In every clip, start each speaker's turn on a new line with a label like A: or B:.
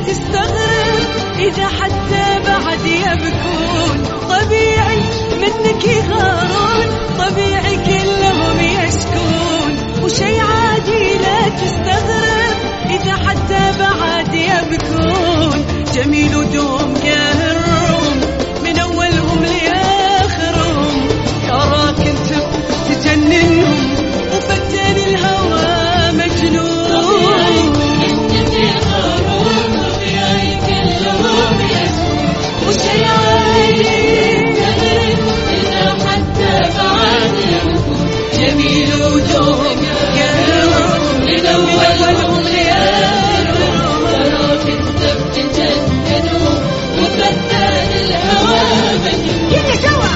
A: تستغرب إذا حتى بعد يبكون. طبيعي منك يغارون، طبيعي كلهم يشكون، وشي عادي لا تستغرب إذا حتى بعد يبكون. جميل ودوم قاهرهم من أولهم لآخرهم، تراك انت تجننهم وفتان الهوى مجنون. وشي عادي إذا حتى بعد يبكون. جميل ودوم قاهرهم من أولهم لآخرهم، تراك انت تجننهم وفتان الهوى مجنون. كل سوا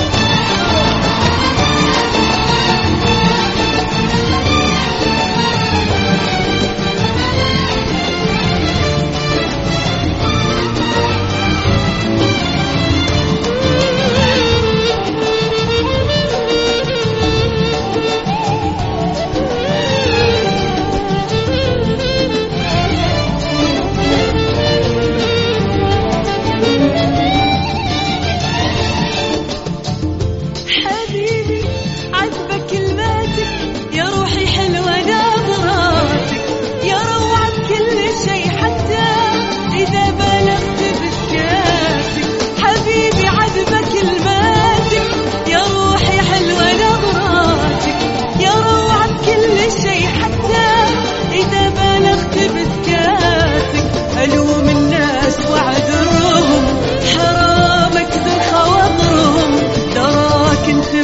A: ألوم الناس وعذرهم، حرام أكثر خواطرهم. تراك انت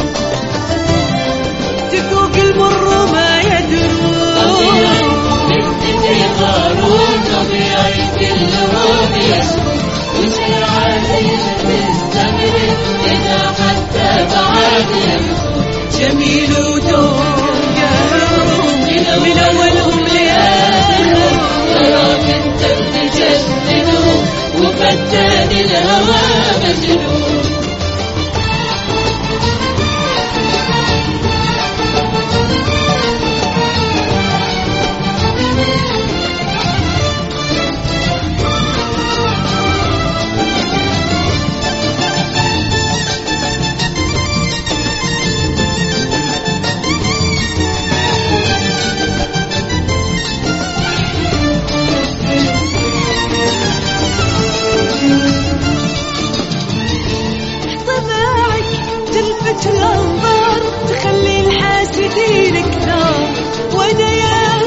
A: تذوق المر ما يدرون. طبيعي يغارون، طبيعي كلهم يشكون، وشي عادي تستغرب إذا حتى بعد يبكون. جميل ودوم قاهرهم من أولهم لآخرهم، تراك انت تجننهم وفتان الهوى مجنون. تلفت الأنظار تخلي الحاسدين كثار، وأنا يا